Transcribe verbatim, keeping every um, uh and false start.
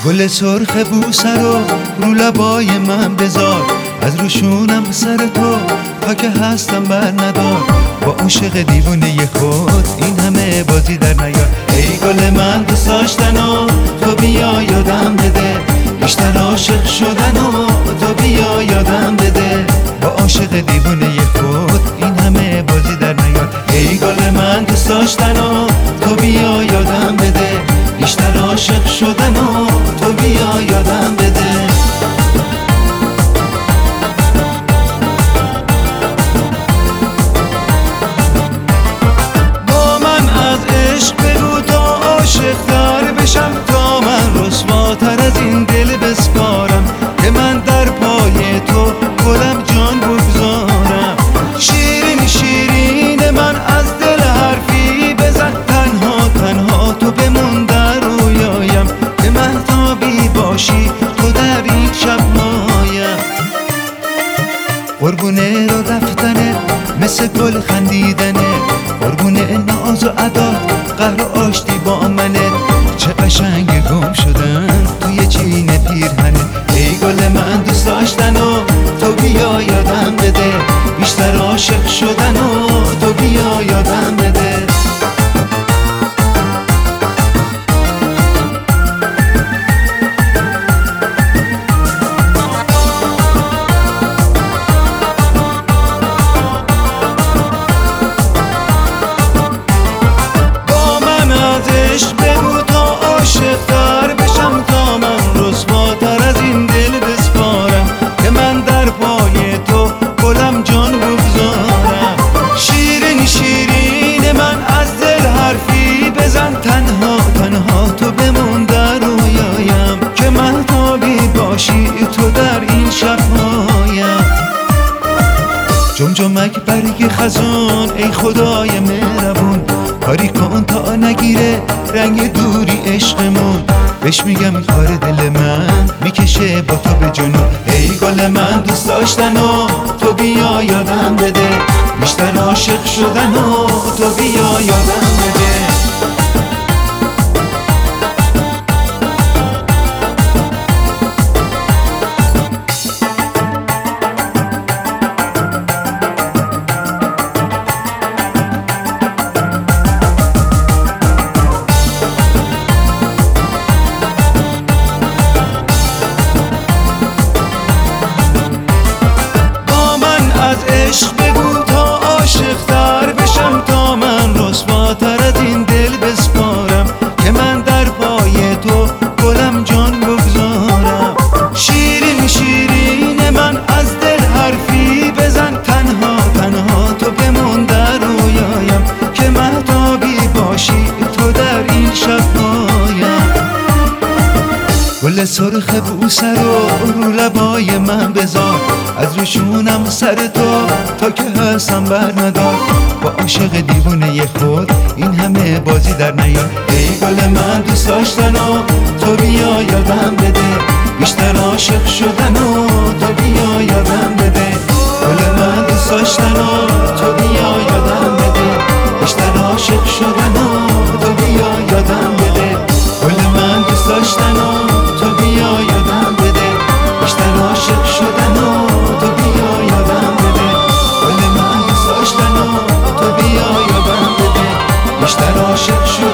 گل سرخ بوسه رو رو لبای من بذار، از روشونم سر تو تا که هستم بر ندار. با عاشق دیوونه خود این همه بازی در نیار. ای گل من دوست داشتن و تو بیا یادم بده، بیشتر عاشق شدن و تو بیا یادم بده. با عاشق دیوونه خود این همه بازی در نیار. ای گل من دوست داشتن و تو بیا یادم بده، بیشتر عاشق شدن و تو بیا یادم بده. با من از عشق بگو تا عاشق دار بشم، تا من رسواتر از این دل بسپارم که من در پای تو گلم جان بگذارم. شیرین شیرین من از دل حرفی بزن، تنها تنها تو بمون در رویایم که مهتابی باشی تو در این شب مایم. قربونه رو رفتنه مثل گل خندیدنه، قربونه ناز و عداد قهر و آشتی با منه. چه قشنگ گم شدن توی چین پیرهنه. ای گل من دوست داشتن و تو بیا یادم بده، بیشتر عاشق شدن و تو بیا یادم بده. تنها تنها تو بمون در رویایم که مهتابی باشی تو در این شب‌هایم. جمجمک برگ خزان ای خدای مهربون، کاری کن تا نگیره رنگ دوری عشقمون. بهش میگم کار دل من میکشه با تو به جنون. ای گل من دوست داشتن و تو بیا یادم بده، بیشتر عاشق شدن و تو بیا یادم بده. عشق بگو تا عاشق تر بشم، تا من رسواتر از این دل بسپارم که من در پای تو گلم جان بگذارم. شیرین شیرین من از دل حرفی بزن، تنها تنها تو بمون در رویایم که مهتابی باشی تو در این شب‌هایم. گل سرخ بوسه رو رو لبای من بذار، از روشونم سر تو تا که هستم بر ندار. با عاشق دیوونه خود این همه بازی در نیار. ای گل من دوست داشتن و تو بیا یادم بده، بیشتر عاشق شدن و تو بیا یادم بده. گل من دوست داشتن و تو بیا یادم بده، بیشتر عاشق شدن و تو بیا یادم بده. گل من دوست داشتن و تو بیا یادم بده، بیشتر عاشق شدن و تو بیا یادم بده. گل من دوست داشتن و تو بیا یادم بده، بیشتر عاشق شدن